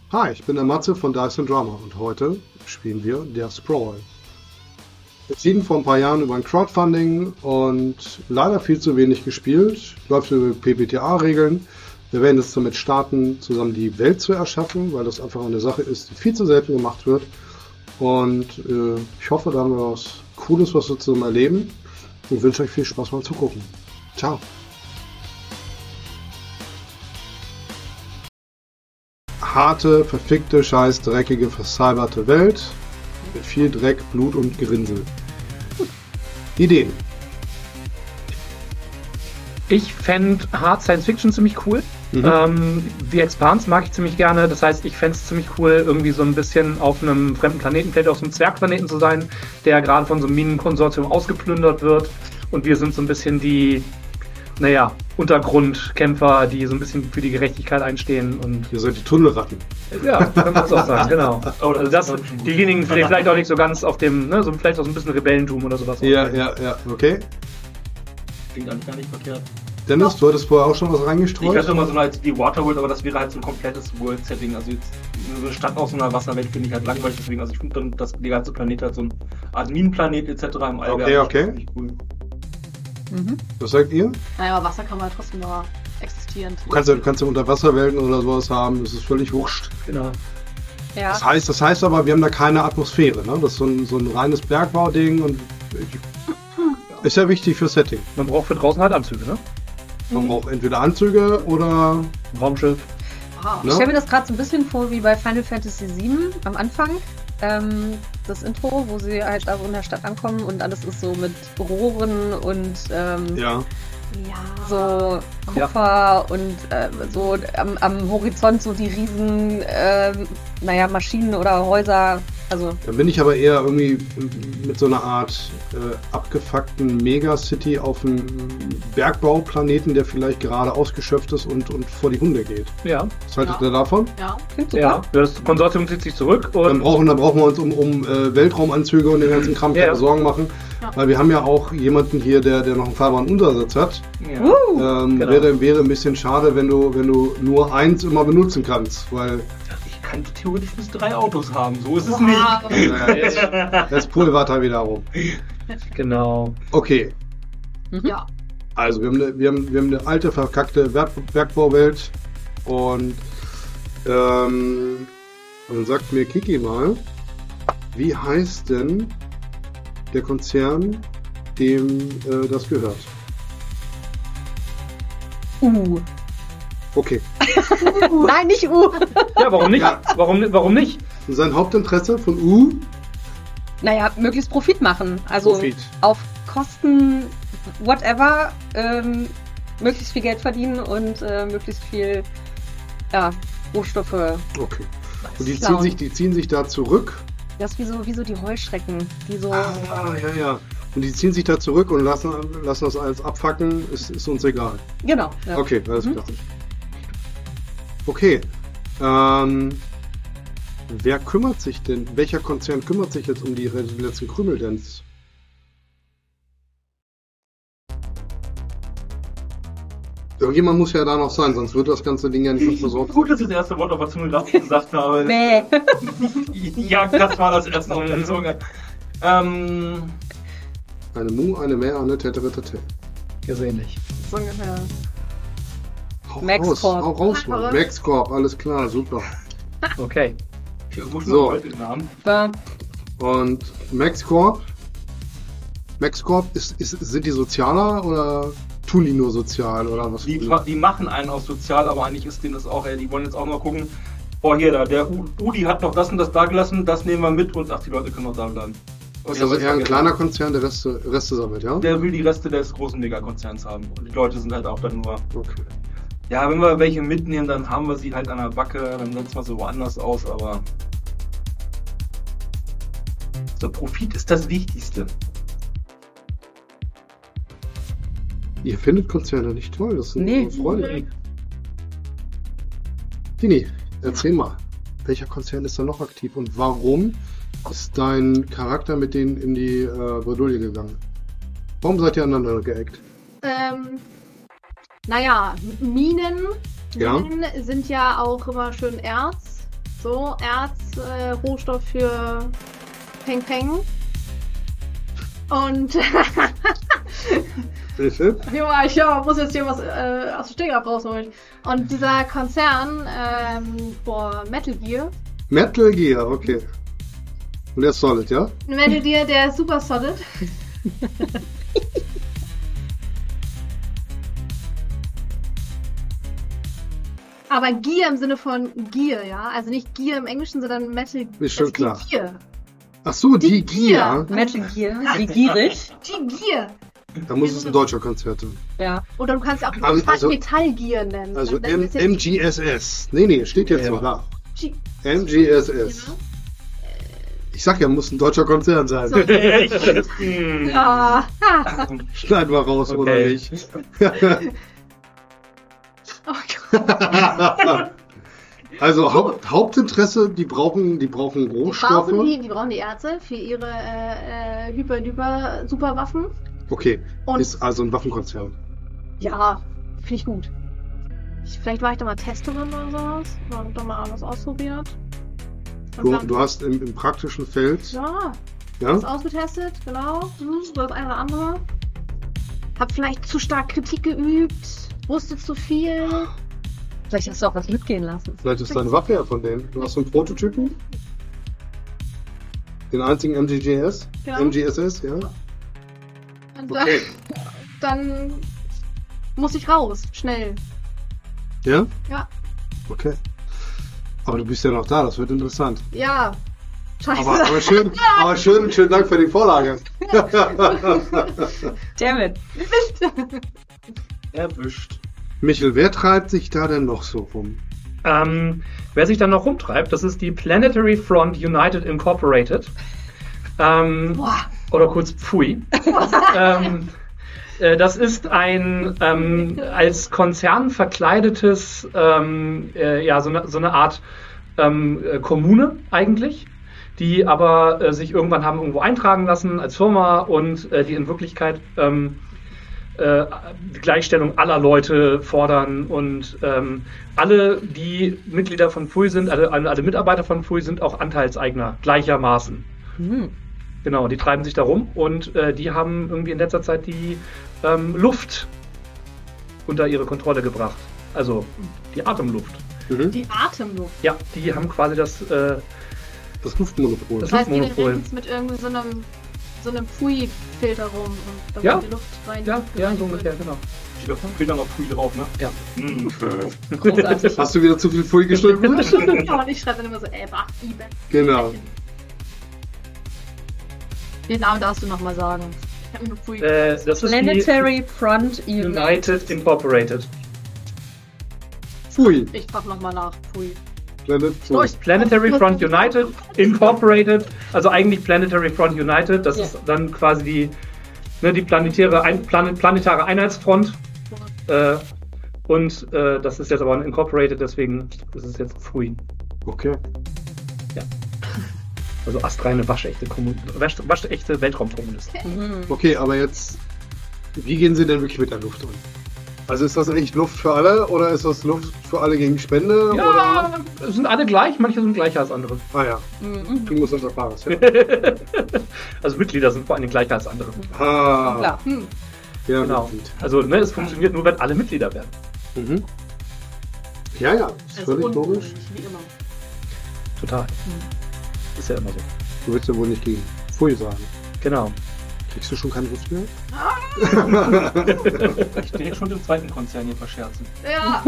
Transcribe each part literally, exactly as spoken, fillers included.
Hi, ich bin der Matze von Dice and Drama und heute spielen wir Der Sprawl. Wir ziehen vor ein paar Jahren über ein Crowdfunding und leider viel zu wenig gespielt. Läuft über P B T A-Regeln. Wir werden jetzt damit starten, zusammen die Welt zu erschaffen, weil das einfach eine Sache ist, die viel zu selten gemacht wird. Und äh, ich hoffe, da haben wir was Cooles, was wir zusammen erleben und wünsche euch viel Spaß beim Zugucken. Ciao! Harte, verfickte, scheiß, dreckige, versalberte Welt mit viel Dreck, Blut und Gerinnsel. Ideen. Ich fände Hard Science Fiction ziemlich cool. Mhm. Ähm, The Expanse mag ich ziemlich gerne. Das heißt, ich fände es ziemlich cool, irgendwie so ein bisschen auf einem fremden Planeten, vielleicht auf so einem Zwergplaneten zu sein, der gerade von so einem Minenkonsortium ausgeplündert wird. Und wir sind so ein bisschen die, naja, Untergrundkämpfer, die so ein bisschen für die Gerechtigkeit einstehen. Und ihr seid die Tunnelratten. Ja, kann man das auch sagen, genau. Also das, diejenigen vielleicht auch nicht so ganz auf dem, ne, so vielleicht auch so ein bisschen Rebellentum oder sowas. Ja, ja, ja, okay. Klingt eigentlich gar nicht verkehrt. Dennis, ja. Du hattest vorher auch schon was reingestreut? Ich hatte immer so eine als die Waterworld, aber das wäre halt so ein komplettes World-Setting. Also jetzt so eine Stadt aus so einer Wasserwelt finde ich halt langweilig, deswegen, also ich finde dann, dass der ganze Planet halt so ein Art Minenplanet et cetera im All. Okay, okay. Cool. Mhm. Was sagt ihr? Naja, aber Wasser kann man ja trotzdem noch existieren. Du kannst ja, du kannst ja Unterwasserwelten oder sowas haben, das ist völlig wurscht. Genau. Ja. Das heißt, das heißt aber, wir haben da keine Atmosphäre, ne? Das ist so ein, so ein reines Bergbauding und ist ja wichtig für Setting. Man braucht für draußen halt Anzüge, ne? Man mhm. braucht entweder Anzüge oder Raumschiff. Wow. Ich stelle mir das gerade so ein bisschen vor wie bei Final Fantasy sieben am Anfang. Ähm, das Intro, wo sie halt da so in der Stadt ankommen und alles ist so mit Rohren und ähm, ja. Ja. so Kupfer ja. und äh, so am, am Horizont so die riesen äh, naja, Maschinen oder Häuser. Also dann bin ich aber eher irgendwie mit so einer Art äh, abgefuckten Megacity auf einem Bergbauplaneten, der vielleicht gerade ausgeschöpft ist und, und vor die Hunde geht. Ja. Was haltet ja. ihr davon? Ja, klingt super. Ja, das Konsortium zieht sich zurück. Und dann, brauchen, dann brauchen wir uns um, um äh, Weltraumanzüge und den ganzen Kram keine ja. Sorgen machen. Ja. Weil wir haben ja auch jemanden hier, der, der noch einen fahrbaren Untersatz hat. Ja. Uh, ähm, genau. wäre, wäre ein bisschen schade, wenn du, wenn du nur eins immer benutzen kannst. Weil ich kann theoretisch bis drei Autos haben, so ist es wow. nicht. Ja, jetzt, jetzt pulvert er wieder rum. Genau. Okay. Mhm. Ja. Also wir haben eine, wir haben, wir haben eine alte, verkackte Berg, Bergbauwelt und ähm, dann sagt mir Kiki mal, wie heißt denn der Konzern, dem äh, das gehört? U. Okay. Nein, nicht U. Ja, warum nicht? Ja. Warum, warum nicht? Sein Hauptinteresse von U? Naja, möglichst Profit machen. Also Profit. Auf Kosten whatever ähm, möglichst viel Geld verdienen und äh, möglichst viel ja, Rohstoffe. Okay. Und die ziehen, sich, die ziehen sich da zurück? Das ist wie so, wie so die Heuschrecken. Die so ah, ja, ja. Und die ziehen sich da zurück und lassen, lassen das alles abfacken, ist, ist uns egal. Genau. Ja. Okay, alles mhm. klar. Okay. Ähm, wer kümmert sich denn, welcher Konzern kümmert sich jetzt um die letzten Krümeldents? Irgendjemand muss ja da noch sein, sonst wird das ganze Ding ja nicht mehr versorgt. Gut, dass ich das erste Wort auf der Zunge gesagt habe. Nee. Ja, das war das erste auf der Zunge. Ähm... Eine Mu, eine Mehr, eine Teteretete. Gesehen nicht. So ungefähr. Hau Max raus, Corp. hau raus, Mann. Max Corp, alles klar, super. Okay. So. Namen. Ja. Und Max Corp? Max Corp, ist, ist, sind die sozialer oder tun die nur sozial oder was? Die, die machen einen auch sozial, aber eigentlich ist denen das auch, ey, die wollen jetzt auch mal gucken, oh hier, da, der Udi hat noch das und das da gelassen, das nehmen wir mit und ach, die Leute können noch da bleiben. Ist also eher ein kleiner Konzern, der Reste, Reste sammelt, ja? Der will die Reste des großen Megakonzerns haben. Und die Leute sind halt auch dann nur. Okay. Ja, wenn wir welche mitnehmen, dann haben wir sie halt an der Backe, dann setzen wir sie woanders aus, aber. So, Profit ist das Wichtigste. Ihr findet Konzerne nicht toll, das sind nee. Freunde. Tini, erzähl mal, welcher Konzern ist da noch aktiv und warum ist dein Charakter mit denen in die äh, Bredouille gegangen? Warum seid ihr aneinander geeckt? Ähm, naja, Minen, ja? Minen sind ja auch immer schön Erz So, Erz, äh, Rohstoff für Peng Peng. Und Bitte? ja, ich ja, muss jetzt hier was äh, aus dem Stegreif rausholen. Und dieser Konzern, ähm, boah, Metal Gear. Metal Gear, okay. Und der ist solid, ja? Metal Gear, der ist super solid. Aber Gear im Sinne von Gear, ja? Also nicht Gear im Englischen, sondern Metal Ist schon es gibt klar. Gear. Ach so, die, Die Gear. Gear. Metal Gear, wie gierig. Die Gear. Da muss es ein deutscher Konzert sein. Ja. Oder du kannst auch Also- fast also- Metall Gear nennen. Also Dann M ist jetzt MGSS. Nee, nee, steht jetzt Ja. noch da. G- M G S S. Ja. Ich sag ja, muss ein deutscher Konzern sein. So. Hm. Ja. Ha. Schneiden wir raus, oder Okay. nicht? Oh Gott. Also Haupt, Hauptinteresse, die brauchen, die brauchen Die Rohstoffe. brauchen die, die brauchen die Ärzte für ihre äh, äh, hyper duper Superwaffen. Okay, Und- ist also ein Waffenkonzern. Ja, finde ich gut. Ich, vielleicht war ich da mal Testerin oder sowas. Und da mal was ausprobiert. Und Du, dann- du hast im, im praktischen Feld, Ja, ja? das ausgetestet, genau. Hm, das eine oder andere. Hab vielleicht zu stark Kritik geübt, wusste zu viel. Vielleicht hast du auch was mitgehen lassen. Vielleicht ist deine Waffe ja von denen. Du hast so einen Prototypen? Den einzigen M G G S? Ja. M G S S, ja? Und Okay. dann, dann muss ich raus, schnell. Ja? Ja. Okay. Aber du bist ja noch da, das wird interessant. Ja. Scheiße. Aber, aber schön, aber schön, schönen Dank für die Vorlage. Dammit. Erwischt. Michel, wer treibt sich da denn noch so rum? Ähm, wer sich dann noch rumtreibt, das ist die Planetary Front United Incorporated. Ähm, Boah. oder kurz P F U I. ähm, äh, das ist ein ähm, als Konzern verkleidetes, ähm, äh, ja, so eine, so eine Art ähm, äh, Kommune eigentlich, die aber äh, sich irgendwann haben irgendwo eintragen lassen als Firma und äh, die in Wirklichkeit ähm, äh, die Gleichstellung aller Leute fordern und ähm, alle, die Mitglieder von P F U I sind, alle, alle, alle Mitarbeiter von P F U I sind auch Anteilseigner gleichermaßen. Hm. Genau, die treiben sich da rum und äh, die haben irgendwie in letzter Zeit die ähm, Luft unter ihre Kontrolle gebracht. Also die Atemluft. Mhm. Die Atemluft. Ja, die haben quasi das, äh, Das Luftmonopol. Das Das heißt, die Luftmonopol. rennen mit irgendwie so einem, so einem Pfui-Filter rum und da Ja. wird die Luft rein. ja, ja, so ungefähr, genau. Steht auf dem Bild dann noch Pui drauf, ne? Ja. Hm. Großartig. Hast du wieder zu viel Pfui geschrieben? Ja, und ich schreibe dann immer so, ey, wach, Ibe. Genau. Den Namen darfst du nochmal sagen. Ich hab nur Pfui. Äh, das ist Planetary Front die United Incorporated. Pfui. Ich frag nochmal nach, Pfui. Planet Pfui. Durch. Planetary Front United Incorporated, also eigentlich Planetary Front United, das Ja. ist dann quasi die, ne, die planetäre, Ein Plan planetare Einheitsfront. Äh, und äh, das ist jetzt aber ein Incorporated, deswegen ist es jetzt P F U I. Okay. Also astreine waschechte, Kommun- wasch waschechte Weltraumkommunisten. Mhm. Okay, aber jetzt, wie gehen sie denn wirklich mit der Luft um? Also ist das echt Luft für alle oder ist das Luft für alle gegen Spende? Ja, Oder? es sind alle gleich, manche sind gleicher als andere. Ah ja, Mhm. du musst unser Fahrrad. Ja. Also Mitglieder sind vor allem gleicher als andere. Ah, Klar. Hm. ja, Genau. Mitglied. Also ne, es funktioniert nur, wenn alle Mitglieder werden. Mhm. Ja, ja, ist Das völlig ist logisch. unlogisch, wie immer. Total. Ist ja immer so. Du willst ja wohl nicht gegen Pfui sagen. Genau. Kriegst du schon keine Luft mehr? Ich stehe schon im zweiten Konzern hier verscherzen. Ja.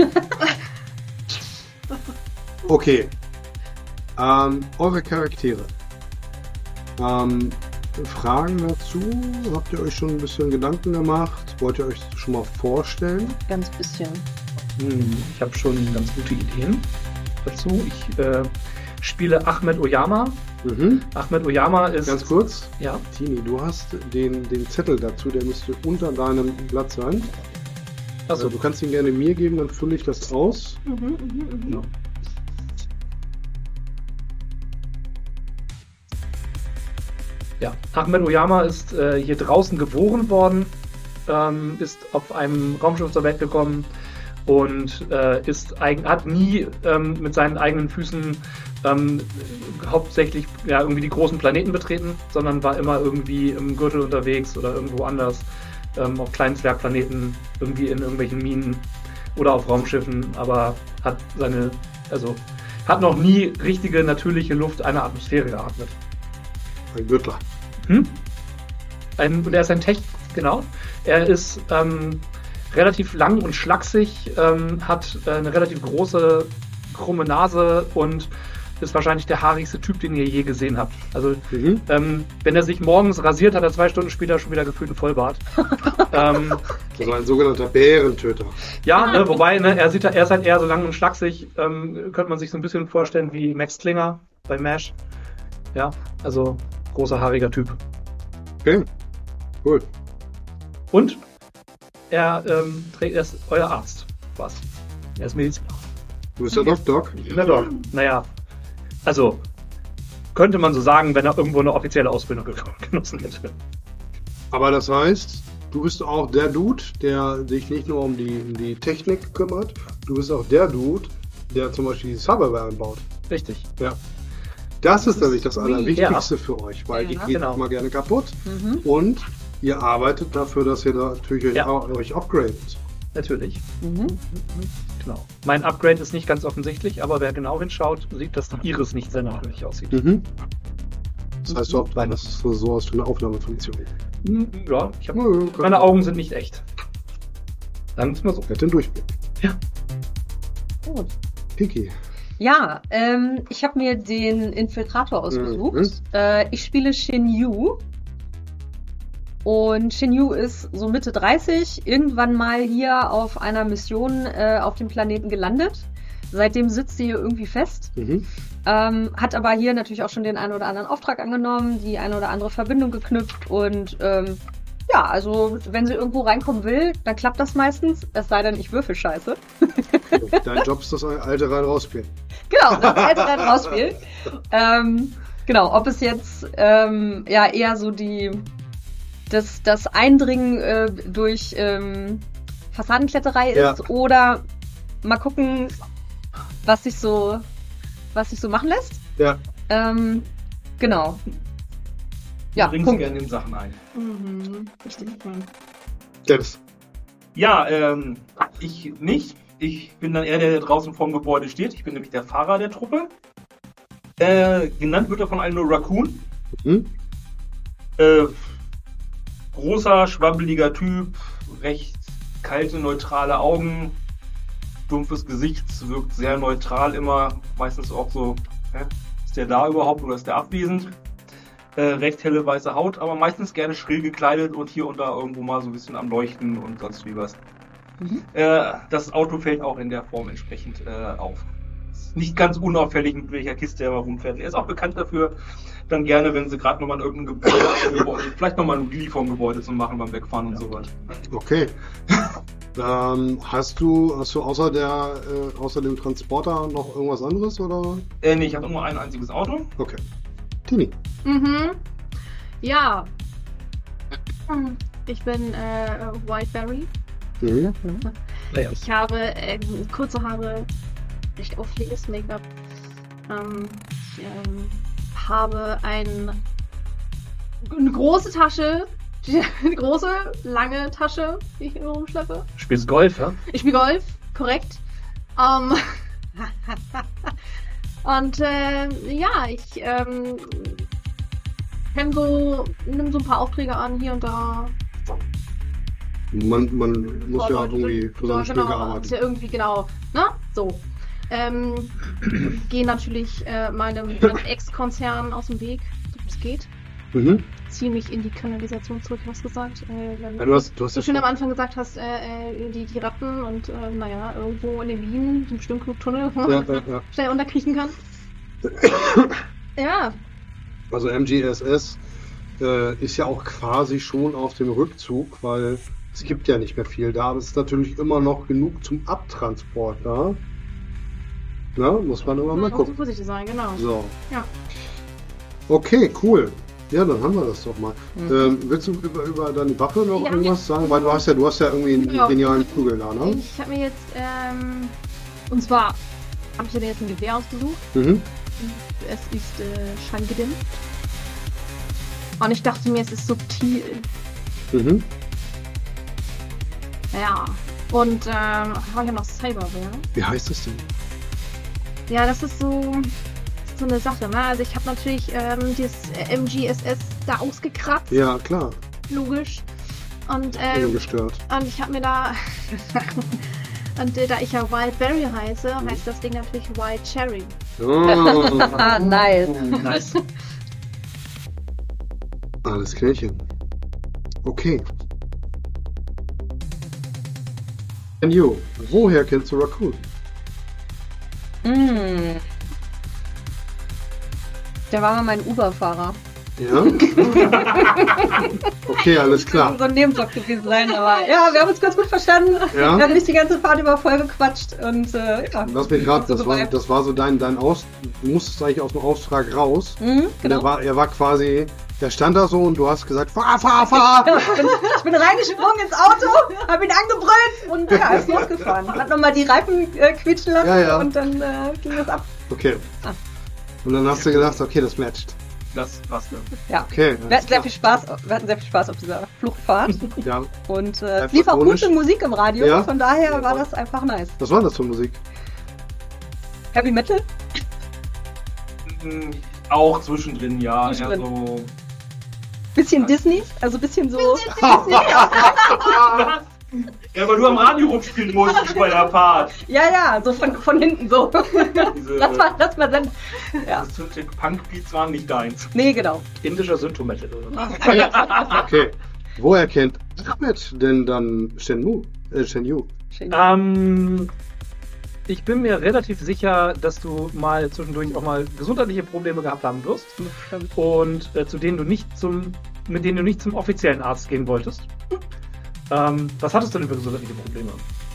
Okay. Ähm, eure Charaktere. Ähm, Fragen dazu? Habt ihr euch schon ein bisschen Gedanken gemacht? Wollt ihr euch schon mal vorstellen? Ganz bisschen. Hm, ich habe schon ganz gute Ideen dazu. Ich äh, spiele Ahmed Oyama. Mhm. Ahmed Oyama ist. Ganz kurz. Ja. Tini, du hast den, den Zettel dazu, der müsste unter deinem Blatt sein. Also Also, du kannst ihn gerne mir geben, dann fülle ich das aus. Mhm, mhm, mhm. ja. Ja, Ahmed Oyama ist äh, hier draußen geboren worden, ähm, ist auf einem Raumschiff zur Welt gekommen und äh, ist eigen, hat nie ähm, mit seinen eigenen Füßen ähm, hauptsächlich ja, irgendwie die großen Planeten betreten, sondern war immer irgendwie im Gürtel unterwegs oder irgendwo anders, ähm, auf kleinen Zwergplaneten, irgendwie in irgendwelchen Minen oder auf Raumschiffen, aber hat seine, also hat noch nie richtige natürliche Luft einer Atmosphäre geatmet. Ein Gürtler. Hm? Ein, und er ist ein Tech, genau. Er ist ähm, relativ lang und schlaksig, ähm, hat äh, eine relativ große, krumme Nase und ist wahrscheinlich der haarigste Typ, den ihr je gesehen habt. Also, Mhm. ähm, wenn er sich morgens rasiert, hat er zwei Stunden später schon wieder gefühlt einen Vollbart. ähm, Also ein sogenannter Bärentöter. ja, ne, wobei, ne, er, sieht, er ist halt eher so lang und schlaksig, ähm, könnte man sich so ein bisschen vorstellen wie Max Klinger bei MASH. Ja, also großer, haariger Typ. Okay, cool. Und er, ähm, trägt, er ist euer Arzt. Was? Er ist Mediziner. Du bist der Doc Doc. Na doch. Naja, also könnte man so sagen, wenn er irgendwo eine offizielle Ausbildung ge- genossen hätte. Aber das heißt, du bist auch der Dude, der sich nicht nur um die, um die Technik kümmert, du bist auch der Dude, der zum Beispiel die Cyberware anbaut. Richtig. Ja. Das ist nämlich das sweet. Allerwichtigste für euch, weil die Ja, geht genau. immer gerne kaputt Mhm. und ihr arbeitet dafür, dass ihr da natürlich euch, Ja. euch upgradet. Natürlich. Mhm. Genau. Mein Upgrade ist nicht ganz offensichtlich, aber wer genau hinschaut, sieht, dass die Iris nicht sehr natürlich aussieht. Mhm. Das heißt, du das ist so, so aus für eine Aufnahmefunktion. Hm, Ja, ich hab, Ja, ja, meine Augen sind nicht echt. Sagen wir es mal so. Er hat den Durchblick. Gut. Piki. Ja, ähm, ich habe mir den Infiltrator ausgesucht. Mhm. Äh, ich spiele Shin Yu. Und Shin Yu ist so Mitte dreißig, irgendwann mal hier auf einer Mission äh, auf dem Planeten gelandet. Seitdem sitzt sie hier irgendwie fest. Mhm. Ähm, hat aber hier natürlich auch schon den einen oder anderen Auftrag angenommen, die eine oder andere Verbindung geknüpft und ähm, ja, also wenn sie irgendwo reinkommen will, dann klappt das meistens, es sei denn, ich würfel scheiße. Dein Job ist das alte rein rausspielen. Genau, das alte rein rausspielen. ähm, genau, ob es jetzt ähm, ja eher so die das, das Eindringen äh, durch ähm, Fassadenkletterei Ja. ist oder mal gucken, was sich so was sich so machen lässt. Ja. Ähm, genau. Ja, Du bringst Punkt. gerne in Sachen ein. Mhm. Richtig. Dennis. Ja, ähm, ich nicht. Ich bin dann eher der, der draußen vorm Gebäude steht. Ich bin nämlich der Fahrer der Truppe. Äh, genannt wird er von allen nur Raccoon. Mhm. Äh, großer, schwabbeliger Typ, recht kalte, neutrale Augen, dumpfes Gesicht, wirkt sehr neutral immer, meistens auch so, hä, ist der da überhaupt oder ist der abwesend? Äh, recht helle weiße Haut, aber meistens gerne schrill gekleidet und hier und da irgendwo mal so ein bisschen am Leuchten und sonst wie was. Mhm. Äh, das Auto fällt auch in der Form entsprechend äh, auf. Ist nicht ganz unauffällig, mit welcher Kiste er mal rumfährt. Er ist auch bekannt dafür, dann gerne, wenn sie gerade nochmal in irgendein Gebäude, Gebäude vielleicht nochmal ein Wheelie vom Gebäude zu machen beim Wegfahren und sowas. Okay. ähm, hast du, hast du außer der, äh, außer dem Transporter noch irgendwas anderes oder? Äh, nee, ich habe nur ein einziges Auto. Okay. Tini. Mhm. Ja. Ich bin äh, Whiteberry. Mhm. Naja. Ich habe äh, kurze Haare, recht auffälliges Make-up. Ähm, ich ähm, habe ein, eine große Tasche, die, eine große, lange Tasche, die ich immer rumschleppe. Spielst Golf, ja? Ich spiele Golf, korrekt. Ähm, und äh, ja, ich ähm, nimm so, nimm so ein paar Aufträge an hier und da. Man, man muss Vor ja Leute irgendwie sind- für seine ja, Stücke genau, ist arbeiten. ja irgendwie genau, ne? So. Ähm, gehe natürlich äh, meinem, meinem Ex-Konzern aus dem Weg, so gut es geht. Mhm. Ziehe mich in die Kanalisation zurück, hast gesagt. Äh, wenn Ja, du hast, du hast du ja schon am schon, Anfang gesagt hast, äh, äh, die, die Ratten und äh, naja, irgendwo in den Minen sind bestimmt genug Tunnel, wo ja, man ja, ja. schnell unterkriechen kann. Ja, Also M G S S äh, ist ja auch quasi schon auf dem Rückzug, weil es gibt ja nicht mehr viel da, aber es ist natürlich immer noch genug zum Abtransport da. Na, muss man immer mal man muss gucken. vorsichtig sein, genau. So. Ja. Okay, cool. Ja, dann haben wir das doch mal. Mhm. Ähm, willst du über, über deine Waffe noch Ja, irgendwas sagen? Weil du hast ja, du hast ja irgendwie einen Ja. genialen Kugel da, ne? Ich habe mir jetzt, ähm, und zwar habe ich mir jetzt ein Gewehr ausgesucht. Mhm. Es ist äh, schallgedämpft. Und ich dachte mir, es ist subtil. Mhm. Ja. Und ähm, habe ich auch noch Cyberware. Wie heißt das denn? Ja, das ist so, das ist so eine Sache, ne? Also ich habe natürlich ähm, dieses M G S S da ausgekratzt, Ja, klar. logisch. Und, ähm, Ungestört. und ich habe mir da... und äh, da ich ja Wildberry heiße, heißt das Ding natürlich Wild Cherry. Oh. Ah, nice. Nice. Alles klärchen. Okay. And you, woher kennst du Raccoon? Mm. Der war mal mein Uber-Fahrer. Ja? Okay, alles klar. So ein Nebenjob gewesen sein, aber ja, wir haben uns ganz gut verstanden. Ja? Wir haben nicht die ganze Fahrt über voll gequatscht und äh, ja. Lass mich gerade, So das war, geweibt. das war so dein, dein Aus... Du musstest eigentlich aus dem Auftrag raus. Mhm, Und genau. er war, er war quasi... Der stand da so und du hast gesagt, fahr, fahr, fahr! Genau, ich bin, ich bin reingesprungen ins Auto, hab ihn angebrüllt und ja, ist losgefahren. Hat nochmal die Reifen äh, quietschen lassen Ja, ja. und dann äh, ging das ab. Okay. Ah. Und dann hast du gedacht, okay, das matcht. Das passt. Ja. Okay. Wir hatten sehr viel Spaß, wir hatten sehr viel Spaß auf dieser Fluchtfahrt Ja. und äh, Einfach es lief auch ironisch. gute Musik im Radio, Ja. von daher Ja, war voll. das einfach nice. Was war das für Musik? Heavy Metal? Mm, Auch zwischendrin, ja. Zwischendrin. Eher so. Bisschen Disney, also bisschen so. Ja, weil du am Radio rumspielen musstest bei der Fahrt. Ja, ja, so von, von hinten so. Diese, Lass mal, lass mal dann. Ja. diese Punk-Beats waren nicht deins. Nee, genau. Indischer Synthometal oder so. Okay. Woher kennt Ahmed denn dann Shenmue? Äh, Shenmue? Ähm, ich bin mir relativ sicher, dass du mal zwischendurch auch mal gesundheitliche Probleme gehabt haben wirst und äh, zu denen du nicht zum, mit denen du nicht zum offiziellen Arzt gehen wolltest. Ähm, was hattest du denn für gesundheitliche Probleme?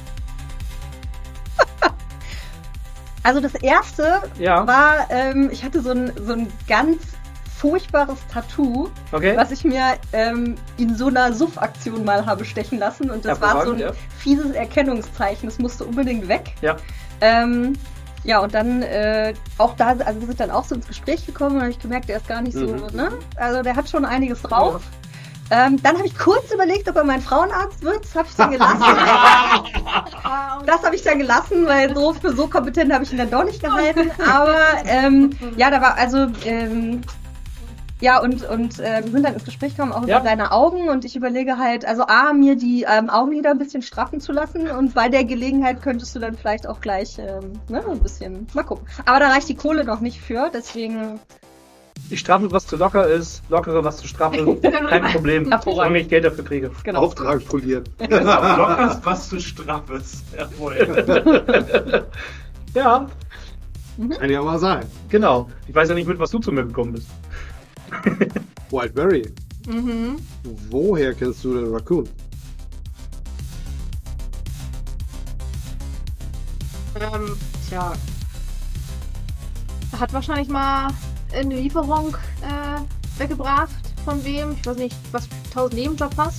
Also das erste Ja. war, ähm, ich hatte so ein, so ein ganz furchtbares Tattoo, Okay. was ich mir ähm, in so einer Suff-Aktion mal habe stechen lassen. Und das war so ein Hervorragend, ja. fieses Erkennungszeichen. Das musste unbedingt weg. Ja. Ähm, ja, und dann äh, auch da, also wir sind dann auch so ins Gespräch gekommen und habe ich gemerkt, der ist gar nicht so, Mhm. ne? Also der hat schon einiges drauf. Ähm, dann habe ich kurz überlegt, ob er mein Frauenarzt wird. Das habe ich dann gelassen. Das habe ich dann gelassen, weil so für so kompetent habe ich ihn dann doch nicht gehalten. Aber ähm, ja, da war also ähm, ja und und äh, wir sind dann ins Gespräch gekommen auch Ja. über deine Augen und ich überlege halt, also a mir die ähm, Augenlider ein bisschen straffen zu lassen und bei der Gelegenheit könntest du dann vielleicht auch gleich ähm, ne, ein bisschen mal gucken. Aber da reicht die Kohle noch nicht für, deswegen Ich straffel, was zu locker ist, lockere, was zu straffen, kein Problem, solange ich Geld dafür kriege. genau. Auftrag poliert. Lockeres, was zu straffes. Jawohl. Ja, Kann ja mal sein. genau. Ich weiß ja nicht, mit was du zu mir gekommen bist. Wildberry. Mhm. Woher kennst du den Raccoon? Ähm, tja. Hat wahrscheinlich mal eine Lieferung äh, weggebracht. Von wem? Ich weiß nicht, was tausend Nebenjob passt.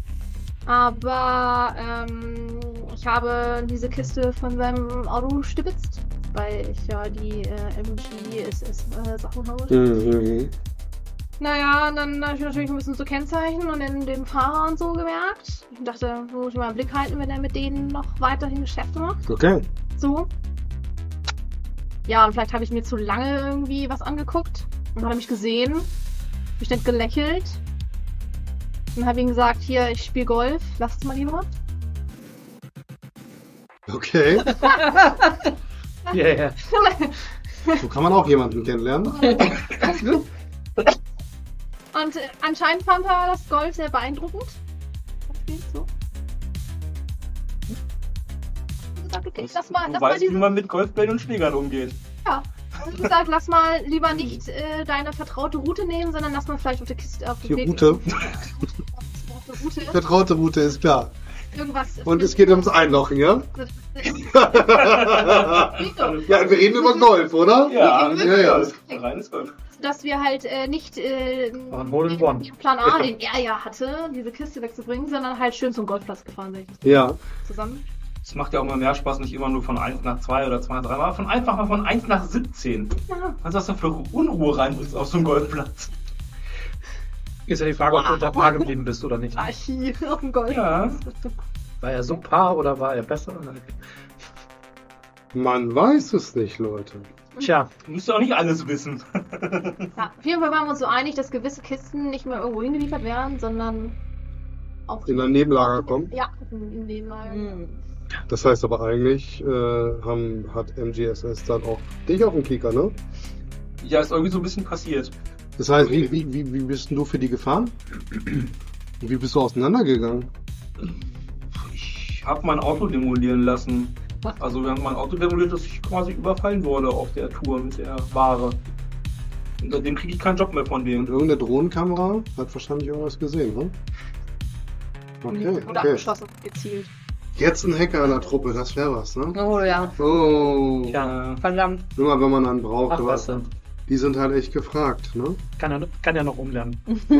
Aber ähm, ich habe diese Kiste von seinem Auto gestibitzt, weil ich ja die äh, M G S S äh, Sachen habe. Mhm. Naja, und dann habe ich natürlich ein bisschen so Kennzeichen und in den Fahrer und so gemerkt. Ich dachte, muss ich mal im Blick halten, wenn er mit denen noch weiterhin Geschäfte macht. Okay. So. Ja, und vielleicht habe ich mir zu lange irgendwie was angeguckt. Und hat er mich gesehen. Hab ich dann gelächelt. Und habe ihm gesagt, hier, ich spiele Golf, lasst mal lieber. Okay. Ja, ja. So kann man auch jemanden kennenlernen. Und äh, anscheinend fand er das Golf sehr beeindruckend. Das Spiel so. Und gesagt, okay, lass mal, Du lass mal weißt, wie diese, man mit Golfbällen und Schlägern umgeht. ja. Und ich gesagt, lass mal lieber nicht äh, deine vertraute Route nehmen, sondern lass mal vielleicht auf der Kiste auf Die dem Weg Route. auf der Route Vertraute Route ist klar. irgendwas. Und es geht ums Einlochen, ja? Wieso? Ja, wir reden über Golf, oder? Ja, Ja, ja. Reines Golf. dass wir halt äh, nicht äh, War ein Hole in den, One. den Plan A, den er ja hatte, diese Kiste wegzubringen, sondern halt schön zum Golfplatz gefahren sind. Ja. Zusammen. Es macht ja auch mal mehr Spaß, nicht immer nur von eins nach zwei oder zwei nach drei, aber von einfach mal von eins nach siebzehn. Ja. Was hast du für Unruhe reinbringst auf so einen Golfplatz? Ist ja die Frage, ob du unter Paar geblieben bist oder nicht. Archiv auf dem Golfplatz. Ja. War er so Paar oder war er besser? Man weiß es nicht, Leute. Tja, Du musst ja auch nicht alles wissen. Ja, auf jeden Fall waren wir uns so einig, dass gewisse Kisten nicht mehr irgendwo hingeliefert werden, sondern auch In ein Nebenlager kommen. ja, in dem Lager. Hm. Das heißt aber eigentlich, äh, haben, hat M G S S dann auch dich auf dem Kicker, ne? Ja, ist irgendwie so ein bisschen passiert. Das heißt, wie, wie, wie, wie bist denn du für die gefahren? Wie bist du auseinandergegangen? Ich habe mein Auto demolieren lassen. Also wir haben mein Auto demoliert, dass ich quasi überfallen wurde auf der Tour mit der Ware. Und seitdem kriege ich keinen Job mehr von Und dem. irgendeine Drohnenkamera hat wahrscheinlich irgendwas gesehen, ne? Okay, Oder okay. abgeschossen, gezielt. Jetzt ein Hacker in der Truppe, das wäre was, ne? Oh ja, Oh. ja. verdammt. Nur mal, wenn man einen braucht, Ach, aber was denn? die sind halt echt gefragt, ne? Kann ja, kann ja noch umlernen.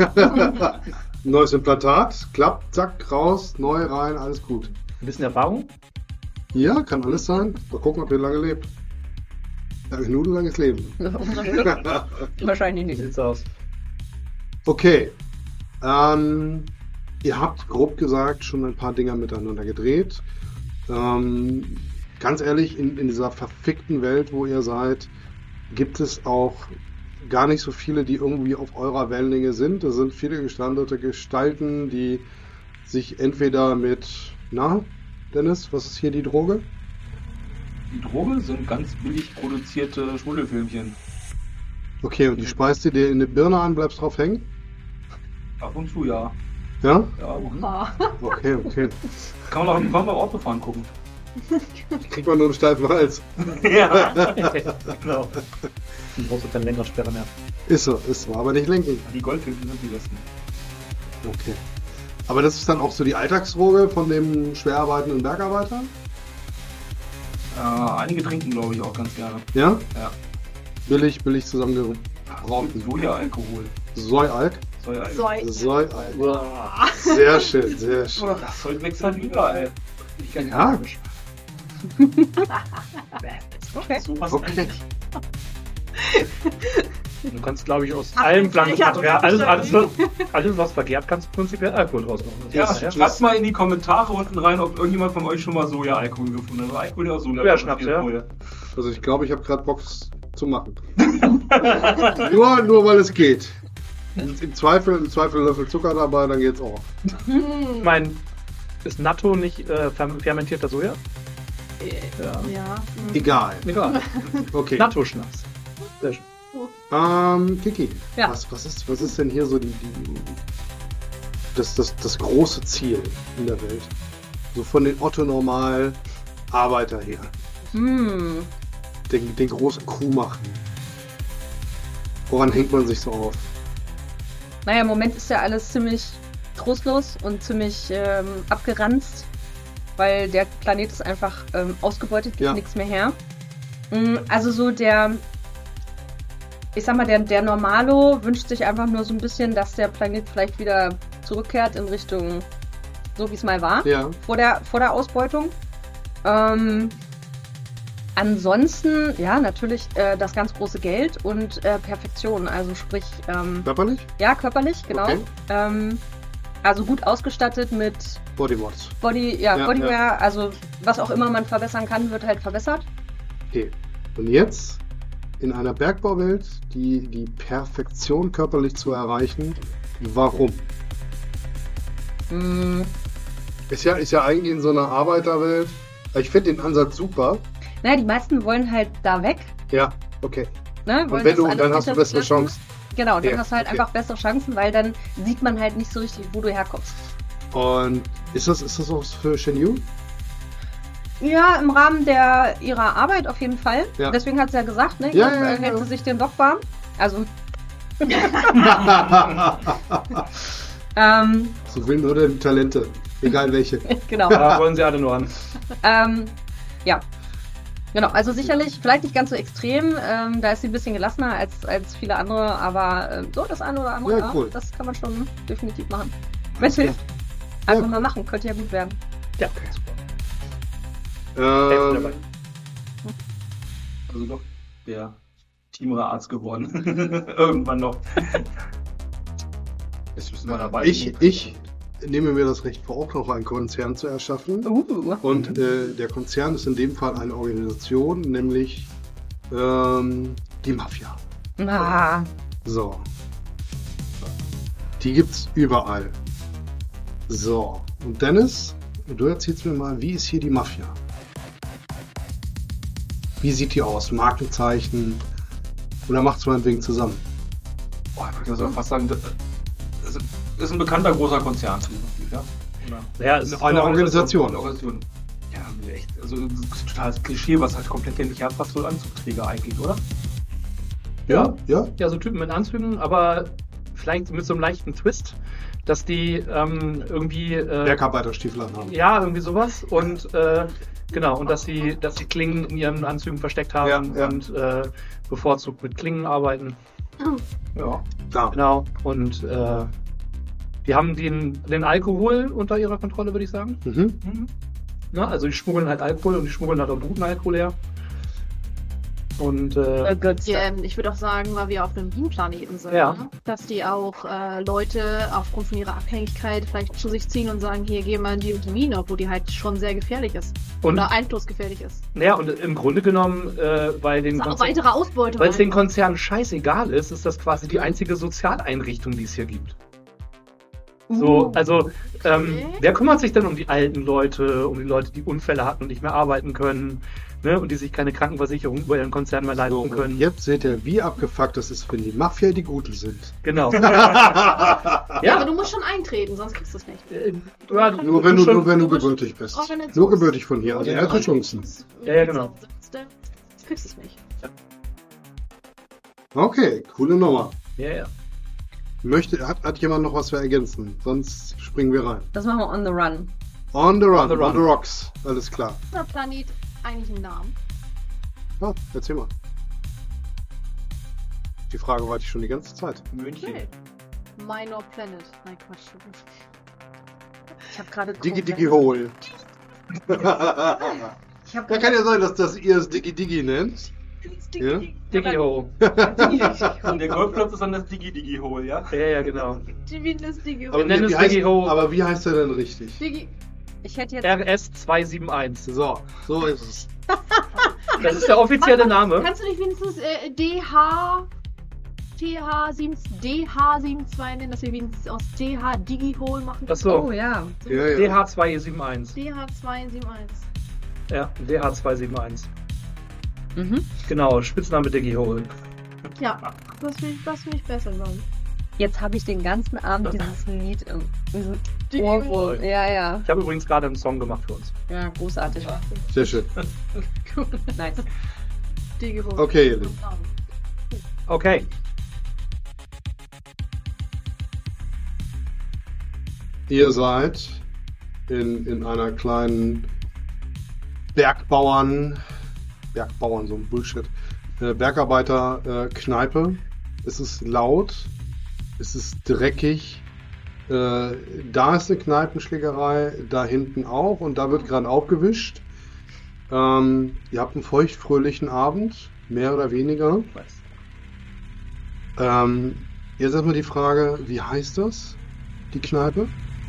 Neues Implantat, klappt, zack, raus, neu rein, alles gut. Ein bisschen Erfahrung? Ja, kann alles sein. Mal gucken, ob ihr lange lebt. Lange Minuten, langes Leben. Wahrscheinlich Wie nicht. sieht's aus? Okay. Ähm, ihr habt grob gesagt schon ein paar Dinger miteinander gedreht. Ähm, ganz ehrlich, in, in dieser verfickten Welt, wo ihr seid, gibt es auch gar nicht so viele, die irgendwie auf eurer Wellenlänge sind. Es sind viele gestandete Gestalten, die sich entweder mit, na, Dennis, was ist hier die Droge? Die Drogen sind ganz billig produzierte Schmuddelfilmchen. Okay, und die speist du dir in eine Birne an, bleibst drauf hängen? Ab und zu, ja. Ja? Ja, Ah. Okay, okay. kann man auch irgendwann beim Autofahren gucken. Kriegt man nur einen steifen Hals. Ja, Genau. Dann brauchst du keine längere Sperre mehr. Ist so, ist so, aber nicht lenken. die Goldfilmchen sind die besten. Okay. Aber das ist dann auch so die Alltagsdroge von dem schwer arbeitenden Bergarbeiter? Äh, einige trinken, glaube ich, auch ganz gerne. Ja? Ja. Billig, billig zusammengebrauten. Soja-Alkohol. Soy-Alk? Soja-Alkohol. So, Soy-Alk. Sehr schön, sehr schön. Das Zeug wächst halt überall. Ich kann Ja. Okay. sowas Okay. nicht. Du kannst, glaube ich, aus Ach, allem ich Pflanzenmaterial, hab alles, das alles, was- alles, was vergärt, kannst du prinzipiell Alkohol draus machen. Das Ja, ist ja, schreibt mal in die Kommentare unten rein, ob irgendjemand von euch schon mal Soja-Alkohol gefunden hat. Alkohol, der aus Soja Ja, Schnaps, ja. wurde. Also ich glaube, ich habe gerade Bock zu machen. nur, nur weil es geht. Im Zweifel, im Zweifel Löffel Zucker dabei, dann geht's auch. ich meine, ist Natto nicht äh, ferm- fermentierter Soja? Ja. ja. hm. Egal. Egal. Okay. Natto-Schnaps. Sehr schön. Ähm, Kiki, Ja. was, was, ist, was ist denn hier so die, die, das, das, das große Ziel in der Welt? So von den Otto-Normal-Arbeiter her. Hm. Den, den großen Coup machen. Woran hängt man sich so auf? Naja, im Moment ist ja alles ziemlich trostlos und ziemlich ähm, abgeranzt, weil der Planet ist einfach ähm, ausgebeutet, gibt Ja. nichts mehr her. Mm, Also so der, ich sag mal, der, der Normalo wünscht sich einfach nur so ein bisschen, dass der Planet vielleicht wieder zurückkehrt in Richtung so, wie es mal war, Ja. vor der, vor der Ausbeutung. Ähm, ansonsten, ja, natürlich äh, das ganz große Geld und äh, Perfektion, also sprich, ähm, Körperlich? ja, körperlich, genau. Okay. Ähm, also gut ausgestattet mit Bodywards. Body, ja, Ja, Bodywear, also was auch immer man verbessern kann, wird halt verbessert. Okay. Und jetzt in einer Bergbauwelt, die, die Perfektion körperlich zu erreichen, warum? Mm, Ist ja, ist ja eigentlich in so einer Arbeiterwelt. Ich finde den Ansatz super. naja, die meisten wollen halt da weg. Ja, okay. Ne, Und wollen wenn das du, alles dann hast du hinter sich bessere lassen. Chancen. Genau, dann Ja, hast du halt okay. einfach bessere Chancen, weil dann sieht man halt nicht so richtig, wo du herkommst. Und ist das, ist das auch für Shenyu? Ja, im Rahmen der ihrer Arbeit auf jeden Fall. Ja. Deswegen hat sie ja gesagt, ne, Ja, jetzt, ja, äh, ja. hält sie sich den Dock warm. Also, ähm, So will nur die Talente. Egal welche. genau. Da wollen sie alle nur an. ähm, ja. Genau, also sicherlich, vielleicht nicht ganz so extrem, ähm, da ist sie ein bisschen gelassener als, als viele andere, aber ähm, so das eine oder andere, Ja, cool. das kann man schon definitiv machen. Wenn es hilft. Einfach mal machen, könnte ja gut werden. Ja, super. Helfen dabei. Ähm, Also doch der Teamrarzt geworden. Irgendwann noch. Jetzt müssen wir dabei ich, sein. ich nehme mir das Recht vor, auch noch einen Konzern zu erschaffen. Uh. Und äh, der Konzern ist in dem Fall eine Organisation, nämlich ähm, die Mafia. Ah. So. Die gibt's überall. So. Und Dennis, du erzählst mir mal, wie ist hier die Mafia? Wie sieht die aus? Markenzeichen? Oder macht's meinetwegen zusammen? Boah, ich würde also fast sagen, das ist ein bekannter großer Konzern. Ja? Oder Ja, es ist Eine Organisation. eine Organisation. Ja, echt. Also das ist total das Klischee, was halt komplett kennt. Ich habe fast so Anzugträger eigentlich, oder? Ja? Ja? Ja, so Typen mit Anzügen, aber vielleicht mit so einem leichten Twist, dass die ähm, irgendwie äh, Bergarbeiterstiefel haben. ja, irgendwie sowas und äh, genau, und dass sie, dass sie Klingen in ihren Anzügen versteckt haben Ja, ja. und äh, bevorzugt mit Klingen arbeiten. Ja. Da. Genau. Und äh, die haben den, den Alkohol unter ihrer Kontrolle, würde ich sagen. Mhm. Mhm. Na, also die schmuggeln halt Alkohol und die schmuggeln halt auch guten Alkohol her. Und äh, Äh, Gott, Ja, ähm, ich würde auch sagen, weil wir auf einem Bienenplaneten sind, Ja. ne? Dass die auch äh, Leute aufgrund von ihrer Abhängigkeit vielleicht zu sich ziehen und sagen, hier, geh mal in die und die Mine, obwohl die halt schon sehr gefährlich ist. Und- Oder einflussgefährlich ist. ja, und im Grunde genommen, äh, weil den Das ist auch Konzer- weitere Ausbeute. weil es den rein. Konzernen scheißegal ist, ist das quasi die einzige Sozialeinrichtung, die es hier gibt. So, also, ähm, Okay. wer kümmert sich denn um die alten Leute, um die Leute, die Unfälle hatten und nicht mehr arbeiten können, ne, und die sich keine Krankenversicherung bei ihren Konzernen mehr leisten So, und können? jetzt seht ihr, wie abgefuckt das ist, wenn die Mafia die Guten sind. Genau. Ja, aber ja, du musst schon eintreten, sonst kriegst du es nicht. äh, ja, Nur wenn du, schon- nur wenn du du musst gebürtig bist. Organisations- Nur gebürtig von hier. Also Ja. er hat Chancen. Ja, ja, genau. Du kriegst es nicht. Okay, coole Nummer. Ja, ja. Möchte, hat, hat jemand noch was zu ergänzen? Sonst springen wir rein. das machen wir on the run. On the run, On the on run. the rocks. Alles klar. Ist der Planet eigentlich ein Name? Ja, erzähl mal. Die Frage warte ich schon die ganze Zeit. München. Nee. Minor Planet. Nein, Quatsch. Ich habe gerade Digi Digi Hole. Ich habe Ja, kann ja sein, dass das ihr es Digi Digi nennt. Ja? Digi-Ho. Und der Golfplatz ist dann das Digi-Digi-Hole, ja? Ja, ja, genau. Wie ist Digi? Aber, nennen wie, es wie heißt, Digi-Ho. aber wie heißt er denn richtig? Digi. Ich hätte jetzt. R S zwei sieben eins. So, so ist es. Das ist der offizielle Name. Kannst du nicht wenigstens äh, D H T H sieben D H sieben zwei nennen, dass wir wenigstens aus D H Digi-Hole machen? Ach so. Oh ja. Ja, ja. D H zwei sieben eins. D H zwei sieben eins. Ja, D H zwei sieben eins. Mhm. Genau, Spitzname Digi-Hole. Ja, das finde ich, das find ich besser, glaube ich. Jetzt habe ich den ganzen Abend dieses Lied im, im Digi Ohr. Hole. Ja, ja. Ich habe übrigens gerade einen Song gemacht für uns. Ja, großartig. Sehr schön. Nice. Digi-Hole. Okay, ihr Lieben. Okay. Ihr seid in, in einer kleinen Bergbauern, Bergbauern, so ein Bullshit, äh, Bergarbeiter-Kneipe. Es ist laut, es ist dreckig. Äh, da ist eine Kneipenschlägerei, da hinten auch und da wird gerade aufgewischt. Ähm, ihr habt einen feuchtfröhlichen Abend, mehr oder weniger. Ähm, jetzt erstmal die Frage, wie heißt das, die Kneipe?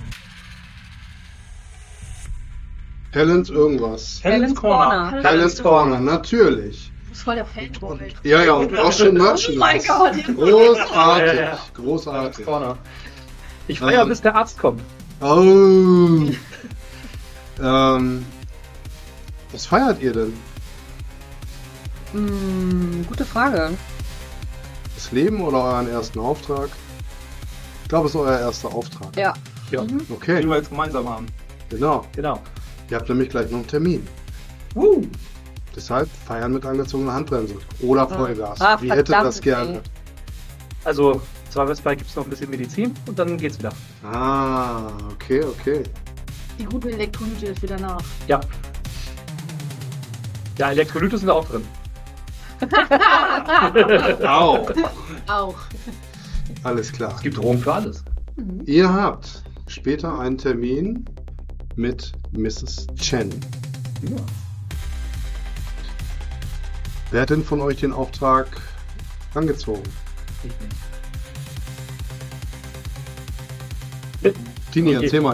Helens irgendwas. Helen's Corner. Helens Corner, natürlich. Du bist voll der Fanboy. Ja, ja, und auch schon Oh mein Merchandise. Gott, jetzt Großartig, Ja, ja. großartig. Corner. Ich feiere, Ähm. bis der Arzt kommt. Oh. ähm, was feiert ihr denn? Hm, gute Frage. Das Leben oder euren ersten Auftrag? Ich glaube, es ist euer erster Auftrag. Ja. Ja, Den Okay, wir jetzt gemeinsam haben. genau. genau. Ihr habt nämlich gleich noch einen Termin. Uh. Deshalb feiern mit angezogener Handbremse. Oder Vollgas. Ah, Wie hättet ihr das verdammt, gerne? ey. Also, im Zweifelsfall gibt es noch ein bisschen Medizin und dann geht's wieder. Ah, okay, okay. Die guten Elektrolyte ist wieder nach. Ja. Ja, Elektrolyte sind da auch drin. Au. Auch. Alles klar. Es gibt Drogen für alles. Ihr habt später einen Termin mit Misses Chen. Ja. Wer hat denn von euch den Auftrag angezogen? Ich nicht. Tini, Okay. erzähl mal.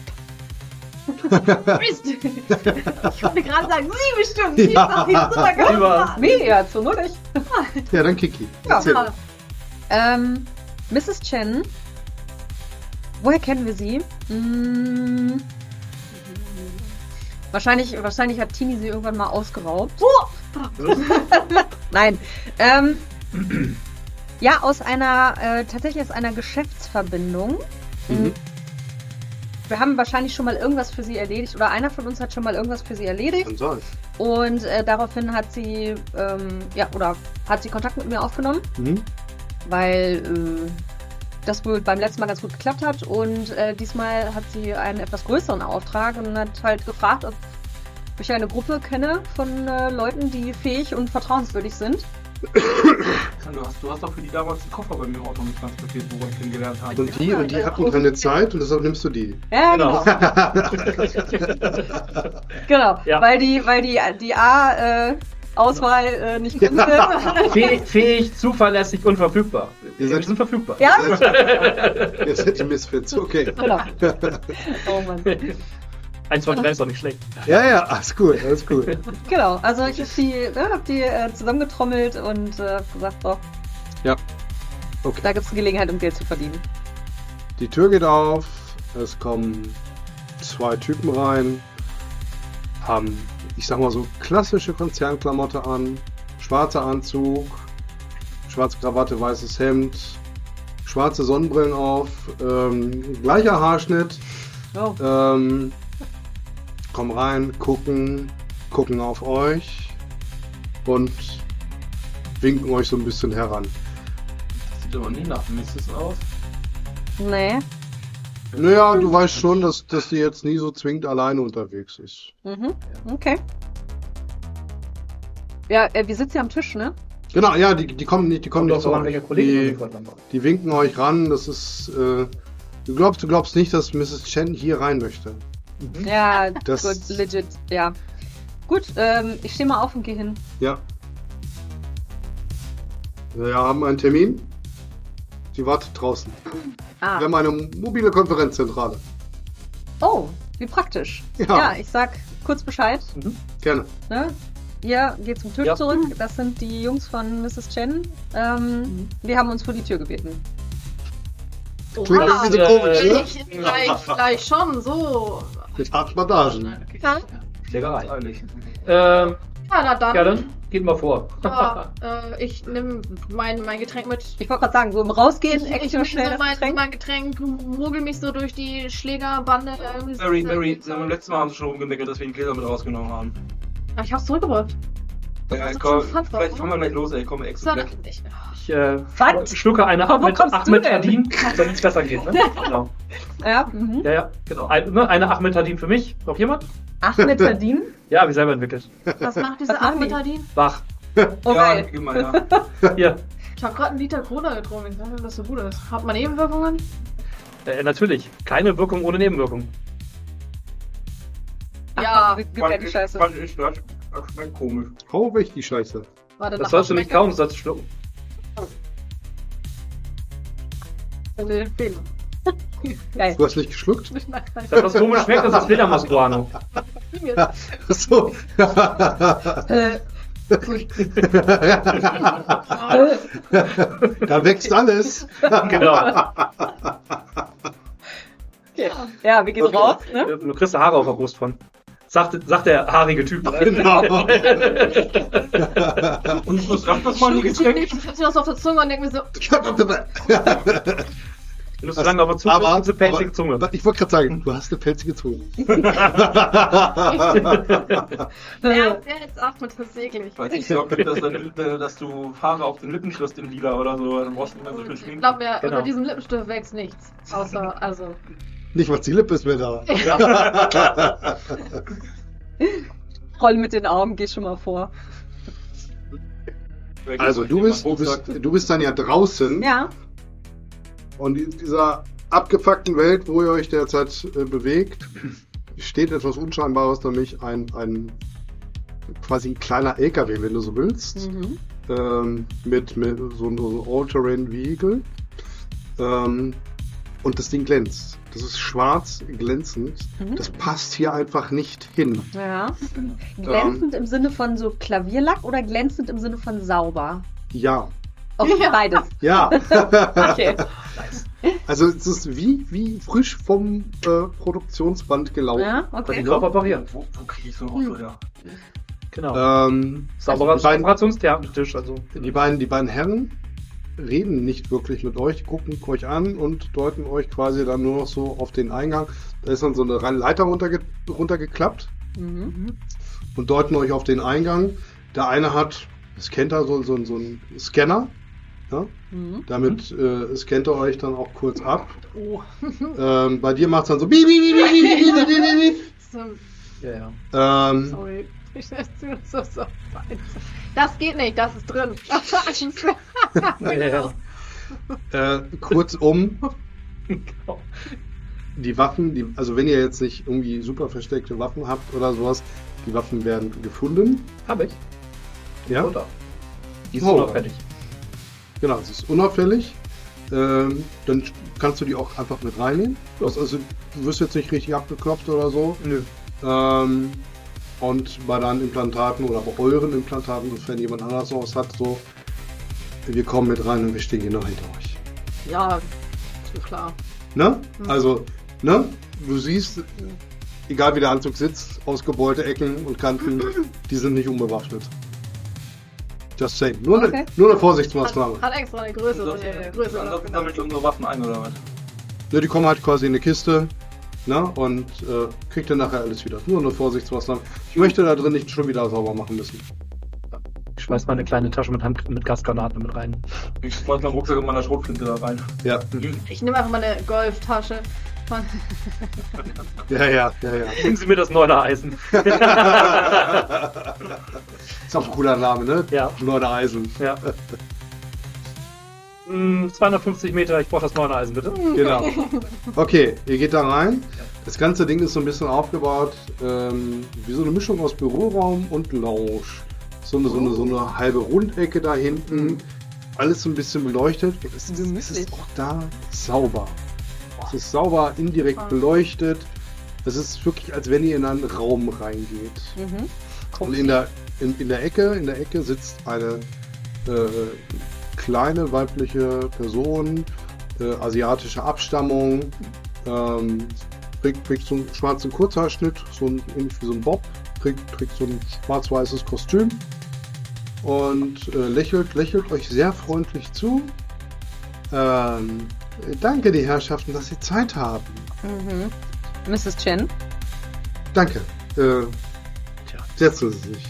Mist. Ich wollte gerade sagen, sie bestimmt. Sie Ja. ist doch nicht super Lieber- gemacht. Nee, ja, zu null nicht. Ja, dann Kiki. Ja. Erzähl. Ähm, Misses Chen. Woher kennen wir sie? Hm, wahrscheinlich, wahrscheinlich hat Tini sie irgendwann mal ausgeraubt. Nein. Ähm, ja, aus einer, äh, tatsächlich aus einer Geschäftsverbindung. Mhm. Wir haben wahrscheinlich schon mal irgendwas für sie erledigt oder einer von uns hat schon mal irgendwas für sie erledigt Kann sein. und äh, daraufhin hat sie, ähm, ja, oder hat sie Kontakt mit mir aufgenommen, Mhm. weil äh, das wohl beim letzten Mal ganz gut geklappt hat und äh, diesmal hat sie einen etwas größeren Auftrag und hat halt gefragt, ob ich eine Gruppe kenne von äh, Leuten, die fähig und vertrauenswürdig sind. Du hast, du hast doch für die damals einen Koffer bei mir im Auto mit transportiert, wo ich kennengelernt habe. Und die, und die hatten keine Zeit und deshalb nimmst du die. Ja, Genau. Genau, Ja. weil die, weil die, die A-Auswahl äh, nicht gut ist. Fähig, fähig, zuverlässig und verfügbar. Ihr Wir seid- sind verfügbar. Ja, Jetzt seid ihr Misfits, okay. genau. Oh Mann. eins, zwei, drei ist doch nicht schlecht. Ja, ja, alles gut, alles gut. Genau, also ich habe die, ne, hab die äh, zusammengetrommelt und äh, gesagt, so, Ja. Okay. da gibt es eine Gelegenheit, um Geld zu verdienen. Die Tür geht auf, es kommen zwei Typen rein, haben, ich sag mal so, klassische Konzernklamotte an, schwarzer Anzug, schwarze Krawatte, weißes Hemd, schwarze Sonnenbrillen auf, ähm, gleicher Haarschnitt, Oh. ähm, kommen rein, gucken, gucken auf euch und winken euch so ein bisschen heran. Das sieht aber nie nach Misses aus. Nee. Naja, du weißt schon, dass, dass sie jetzt nie so zwingend alleine unterwegs ist. Mhm. Okay. Ja, äh, wir sitzen ja am Tisch, ne? Genau, ja, die, die kommen nicht, die kommen Kommt nicht auch zu so an, euch. welcher Kollege Die, die, die winken euch ran, das ist, äh, du glaubst, du glaubst nicht, dass Misses Chen hier rein möchte. Ja, Das- gut, legit, ja. Gut, ähm, ich stehe mal auf und gehe hin. Ja. Wir haben einen Termin. Sie wartet draußen. Ah. Wir haben eine mobile Konferenzzentrale. Oh, wie praktisch. Ja. Ja, ich sag kurz Bescheid. Gerne. Ne? Ihr geht zum Tisch Ja. zurück. Das sind die Jungs von Misses Chen. Ähm, Die haben uns vor die Tür gebeten. Klingt Oha. irgendwie so äh, komisch, ne? Ich gleich, gleich schon, so. Mit harten Bandagen. Ja, Schlägerei. Eigentlich. Ähm, ja na dann. ja, dann geht mal vor. Ja, äh, ich nehme mein, mein Getränk mit. Ich wollte gerade sagen, so im Rausgehen, Ich, ich echt nehme schnell so das mein, Getränk. mein Getränk, mogel mich so durch die Schlägerbande. Irgendwie so- Mary, Mary, beim letzten Mal haben sie schon rumgemeckert, dass wir die Gläser mit rausgenommen haben. Aber ich hab's zurückgebracht. Ja, ist komm, schon fast vielleicht was, fahren wir gleich los, ey, komm, So, extra weg. ich, Ich äh, Was? schlucke eine Wo Ahmed, kommst du Ahmed denn? Hadin, damit es besser geht. Ne? Genau. Ja, mhm. Ja, ja, genau. Ein, ne, eine Ahmed Hadin für mich. Noch jemand? Ahmed Hadin. Ja, habe ich selber entwickelt. was macht diese Was machen die? Ahmed-Hadin? Wach. Oh, ja, geil. gib mal, ja. Hier. Ich hab gerade einen Liter Cola getrunken. Ich weiß nicht, was so gut ist. Hat man Nebenwirkungen? Äh, natürlich. Keine Wirkung ohne Nebenwirkung. Ja. Gib ja die Scheiße. Fand ich, das das schmeckt komisch. Hau weg die Scheiße. Warte, Das sollst du nicht kauen, das sollst du schlucken. Geil. Du hast nicht geschluckt? Das, was komisch schmeckt, das ist Fledermaus-Guano. Achso. Äh, Da wächst alles. Genau. okay. Ja, wir gehen Okay. raus, ne? Du kriegst Haare auf der Brust von. Sagt, sagt der haarige Typ. Genau. Und was sagt das mal, die Getränke? Ich hab das auf der Zunge und denk mir so, Wenn du so lange auf der Zunge aber, hast, eine pelzige aber, Zunge. Ich wollte gerade sagen, du hast eine pelzige Zunge. wer, wer ist Ahmed tatsächlich? Weiß ich glaube, dass, deine- dass du Haare auf den Lippen kriegst im Lila oder so, dann brauchst du nicht mehr so viel Ich Schminken. glaube, mir Genau. unter diesem Lippenstift wächst nichts. Außer, also. Nicht mal die Lippe ist mir da. Roll mit den Augen, geh schon mal vor. Also du bist, du bist, du bist dann ja draußen Ja. und in dieser abgefuckten Welt, wo ihr euch derzeit äh, bewegt, steht etwas Unscheinbares, nämlich ein, ein quasi ein kleiner L K W, wenn du so willst, Mhm. ähm, mit, mit so, einem- so einem All-Terrain-Vehicle. Ähm, und das Ding glänzt. Das ist schwarz, glänzend. Mhm. Das passt hier einfach nicht hin. Ja. Glänzend im Sinne von so Klavierlack oder glänzend im Sinne von sauber? Ja. Okay, Ja. beides. Ja. Okay. Also es ist wie, wie frisch vom äh, Produktionsband gelaufen. Ja, Kann okay. ich auch operieren. Wo, wo kriege ich so ein Auto her? Genau. Ähm, Sauberer die beiden- Operationstisch, also. Die beiden, die beiden Herren reden nicht wirklich mit euch, gucken euch an und deuten euch quasi dann nur noch so auf den Eingang. Da ist dann so eine Leiter runterge runtergeklappt Mhm. und deuten euch auf den Eingang. Der eine hat, das kennt er, so, so, so einen Scanner. Ja? Mhm. Damit äh, scannt er euch dann auch kurz ab. Oh. Ähm, bei dir macht es dann so bieb, bieb, bieb, bieb, bieb, bieb, bieb. So, Ja, ja. Ähm, sorry. Ich das so, so. Das geht nicht, das ist drin. Ja, ja. äh, kurzum, die Waffen, die, also wenn ihr jetzt nicht irgendwie super versteckte Waffen habt oder sowas, die Waffen werden gefunden. Hab ich. Ja, Oder? Die ist Oh. unauffällig. genau, es ist unauffällig. Ähm, dann kannst du die auch einfach mit reinnehmen. Du hast also, du wirst jetzt nicht richtig abgeklopft oder so. Nö. Ähm, und bei deinen Implantaten oder bei euren Implantaten, sofern jemand anderes noch was hat, so, wir kommen mit rein und wir stehen genau hinter euch. Ja, ist klar. Ne? Mhm. Also, ne? Du siehst, egal wie der Anzug sitzt, ausgebeulte Ecken und Kanten, die sind nicht unbewaffnet. Just saying. Nur, Okay. eine, nur eine Hat, Vorsichtsmaßnahme. hat extra eine größere, äh, größere Ansonsten sammelt ihr unsere Waffen ein, oder was? Ja, die kommen halt quasi in eine Kiste, ne? Und äh, kriegt dann nachher alles wieder. Nur eine Vorsichtsmaßnahme. Ich möchte da drin nicht schon wieder sauber machen müssen. Ich schmeiß mal eine kleine Tasche mit, Hand mit Gasgranaten mit rein. Ich schmeiß meinen Rucksack und meine Schrotflinte da rein. Ja, Ich nehme einfach meine Golftasche. Von ja, ja, ja, ja. Bringen Sie mir das Neuner Eisen. Ist auch ein cooler Name, ne? Ja. Neuner Eisen. Ja. Hm, zweihundertfünfzig Meter, ich brauche das Neuner Eisen, bitte. Genau. Okay, ihr geht da rein. Das ganze Ding ist so ein bisschen aufgebaut, ähm, wie so eine Mischung aus Büroraum und Lounge. So eine, so eine, so eine halbe Rundecke da hinten. Alles so ein bisschen beleuchtet. Und es ist, es ist auch da sauber. Es ist sauber, indirekt beleuchtet. Es ist wirklich, als wenn ihr in einen Raum reingeht. Mhm. Und in der, in, in der Ecke, in der Ecke sitzt eine äh, kleine weibliche Person, äh, asiatische Abstammung, ähm, trägt, trägt so einen schwarzen Kurzhaarschnitt, so ein, ähnlich wie so ein Bob, trägt, trägt so ein schwarz-weißes Kostüm und äh, lächelt, lächelt euch sehr freundlich zu. Ähm, danke, die Herrschaften, dass Sie Zeit haben. Mhm. Misses Chen. Danke. Äh, setzen Sie sich.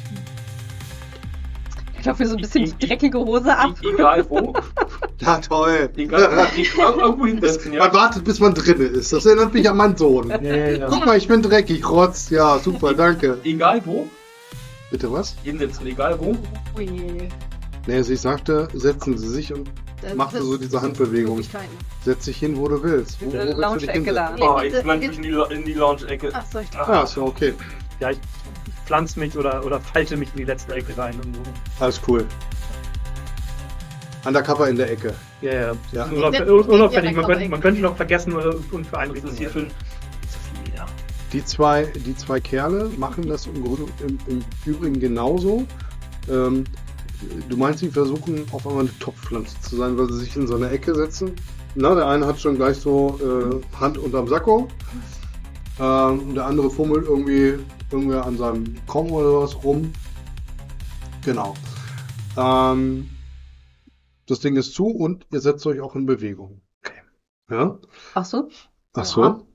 Ich laufe mir so ein bisschen die dreckige Hose ab. E egal wo. Ja, toll. Egal, egal irgendwo hinsetzen, ja. Man wartet, bis man drin ist. Das erinnert mich an meinen Sohn. Ja, ja. Guck mal, ich bin dreckig, Rotz. Ja, super, danke. Egal wo. Bitte was? Hinsetzen, egal wo. Ui. Nee, sie sagte, setzen Sie sich und Das- machte das so diese sind Handbewegung. Möglichkeiten. Setz dich hin, wo du willst. Wo, wo willst du dich Lounge-Ecke da. hinsetzen? Oh, ich pflanze mich in die, La- in die Lounge-Ecke. Ach so, ich Ah, ist ja okay. Ja, ich pflanze mich oder, oder falte mich in die letzte Ecke rein. Und so. Alles cool. Undercover in der Ecke. Ja, ja. Ja. Unauffällig. Ja, Unauffällig. Man, ja, könnte, man könnte noch vergessen oder und für Was ist das hier für ein... Was ist das hier wieder? Die zwei, die zwei Kerle machen das im, Grunde, im, im Übrigen genauso. Ähm, du meinst, sie versuchen auf einmal eine Topfpflanze zu sein, weil sie sich in so eine Ecke setzen. Na, der eine hat schon gleich so äh, Hand unterm Sakko. Ähm, und der andere fummelt irgendwie, irgendwie an seinem Komm oder was rum. Genau. Ähm, das Ding ist zu und ihr setzt euch auch in Bewegung. Okay. Ja? Ach so? Ach so? Ja.